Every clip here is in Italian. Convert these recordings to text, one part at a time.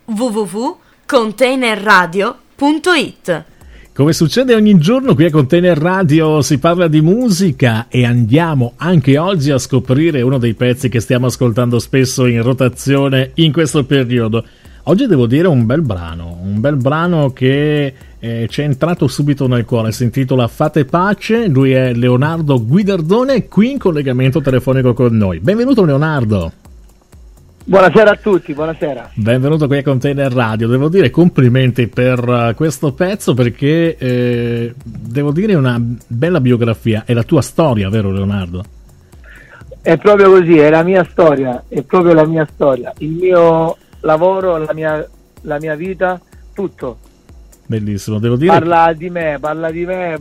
www.containerradio.it. Come succede ogni giorno qui a Container Radio si parla di musica e andiamo anche oggi a scoprire uno dei pezzi che stiamo ascoltando spesso in rotazione in questo periodo. Oggi devo dire un bel brano che ci è entrato subito nel cuore, si intitola Fate Pace, lui è Leonardo Guidardone, qui in collegamento telefonico con noi. Benvenuto Leonardo. Buonasera a tutti, buonasera. Benvenuto qui a Container Radio. Devo dire complimenti per questo pezzo perché devo dire una bella biografia, è la tua storia, vero Leonardo? È proprio così, è la mia storia, è proprio la mia storia, il mio lavoro, la mia vita, tutto. Bellissimo, devo dire. Parla di me, parla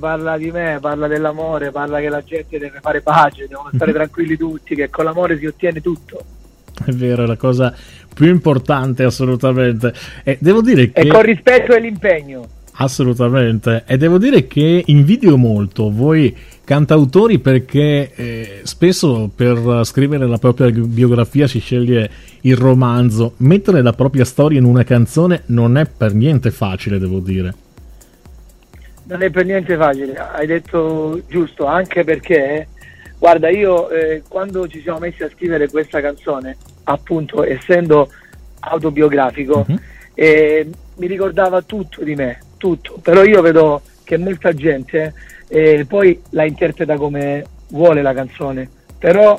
dell'amore, parla che la gente deve fare pace, devono stare tranquilli tutti, che con l'amore si ottiene tutto. È vero, è la cosa più importante assolutamente. E devo dire che... E con rispetto e l'impegno. Assolutamente. E devo dire che invidio molto voi cantautori perché spesso per scrivere la propria biografia si sceglie il romanzo. Mettere la propria storia in una canzone non è per niente facile, devo dire. Non è per niente facile, hai detto giusto, anche perché... Guarda, io quando ci siamo messi a scrivere questa canzone, appunto essendo autobiografico, mi ricordava tutto di me, tutto, però io vedo che molta gente poi la interpreta come vuole la canzone, però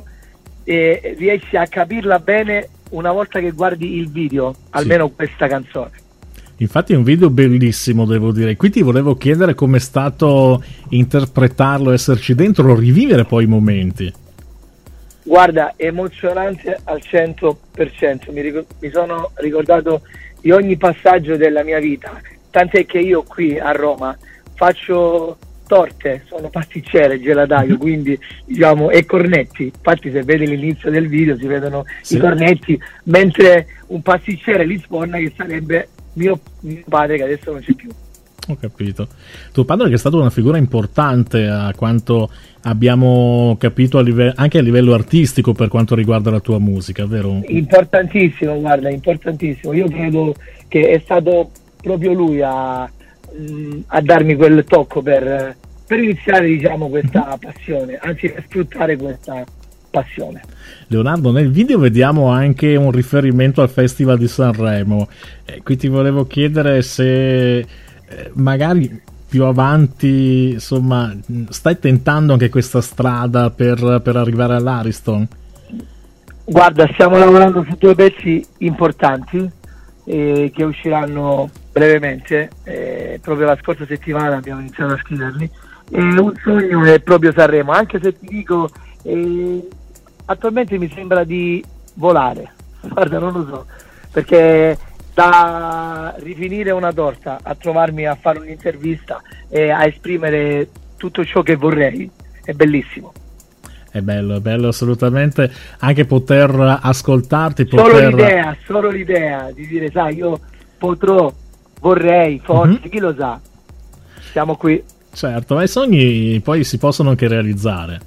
riesci a capirla bene una volta che guardi il video, almeno sì. Questa canzone. Infatti è un video bellissimo, devo dire. Qui ti volevo chiedere com'è stato interpretarlo, esserci dentro, rivivere poi i momenti. Guarda, emozionante al 100%. Mi sono ricordato di ogni passaggio della mia vita. Tant'è che io qui a Roma faccio torte, sono pasticcere, gelataio, quindi diciamo, e cornetti. Infatti se vedi l'inizio del video si vedono sì. I cornetti, mentre un pasticcere li sforna, che sarebbe mio padre, che adesso non c'è più. Ho capito. Tuo padre che è stato una figura importante a quanto abbiamo capito anche a livello artistico per quanto riguarda la tua musica, vero? Importantissimo, guarda, importantissimo. Io credo che è stato proprio lui a darmi quel tocco per iniziare, diciamo, questa passione, anzi per sfruttare questa passione. Leonardo, nel video vediamo anche un riferimento al Festival di Sanremo. Qui ti volevo chiedere se magari più avanti, insomma, stai tentando anche questa strada per arrivare all'Ariston? Guarda, stiamo lavorando su 2 pezzi importanti che usciranno brevemente. Proprio la scorsa settimana abbiamo iniziato a scriverli. Un sogno è proprio Sanremo, anche se ti dico attualmente mi sembra di volare, guarda, non lo so, perché da rifinire una torta a trovarmi a fare un'intervista e a esprimere tutto ciò che vorrei è bellissimo. È bello assolutamente anche poter ascoltarti, solo l'idea di dire, sai, io vorrei, forse, chi lo sa, siamo qui. Certo, ma i sogni poi si possono anche realizzare.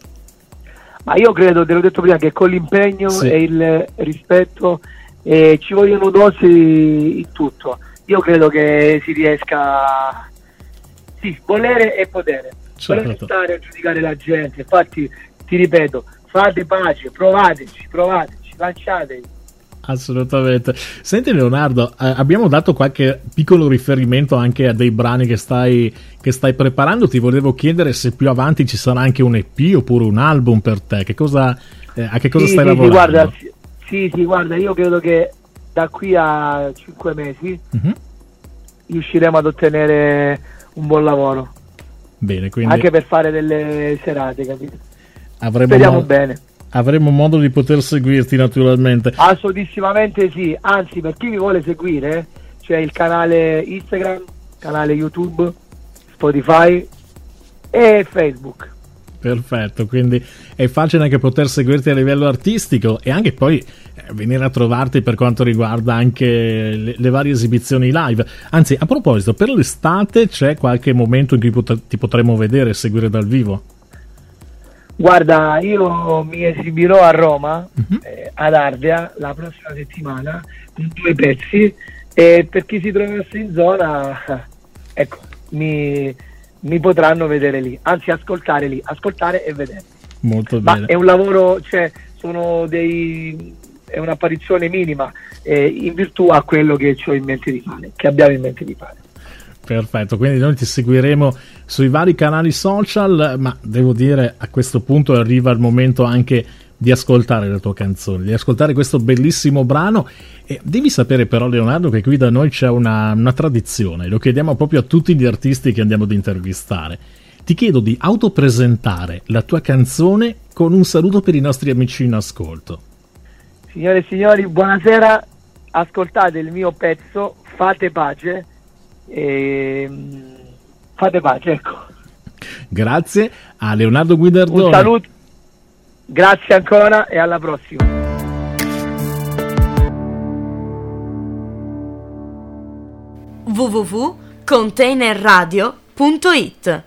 Ma io credo, te l'ho detto prima, che con l'impegno sì. E il rispetto ci vogliono dosi in tutto. Io credo che si riesca, sì, volere e potere. Certo. Volere stare a giudicare la gente. Infatti, ti ripeto, fate pace, provateci, lanciatevi. Assolutamente. Senti Leonardo, abbiamo dato qualche piccolo riferimento anche a dei brani che stai preparando. Ti volevo chiedere se più avanti ci sarà anche un EP oppure un album per te. A che cosa stai lavorando? Guarda, io credo che da qui a 5 mesi riusciremo ad ottenere un buon lavoro. Bene, quindi anche per fare delle serate, capito? Speriamo bene. Avremo modo di poter seguirti naturalmente. Assolutissimamente sì, anzi, per chi mi vuole seguire c'è il canale Instagram, canale YouTube, Spotify e Facebook. Perfetto, quindi è facile anche poter seguirti a livello artistico e anche poi venire a trovarti per quanto riguarda anche le varie esibizioni live. Anzi, a proposito, per l'estate c'è qualche momento in cui ti potremo vedere e seguire dal vivo? Guarda, io mi esibirò a Roma, ad Ardea, la prossima settimana, con 2 pezzi, e per chi si trovasse in zona, ecco, mi potranno vedere lì, anzi ascoltare e vedere. Molto bene. Ma è un lavoro, cioè, è un'apparizione minima, in virtù a quello che ho in mente di fare, che abbiamo in mente di fare. Perfetto, quindi noi ti seguiremo sui vari canali social, ma devo dire a questo punto arriva il momento anche di ascoltare la tua canzone, di ascoltare questo bellissimo brano. E devi sapere però, Leonardo, che qui da noi c'è una tradizione, lo chiediamo proprio a tutti gli artisti che andiamo ad intervistare. Ti chiedo di autopresentare la tua canzone con un saluto per i nostri amici in ascolto. Signore e signori, buonasera, ascoltate il mio pezzo, Fate pace. Fate pace, ecco. Grazie a Leonardo Guidardone. Un saluto, grazie ancora e alla prossima. www.containerradio.it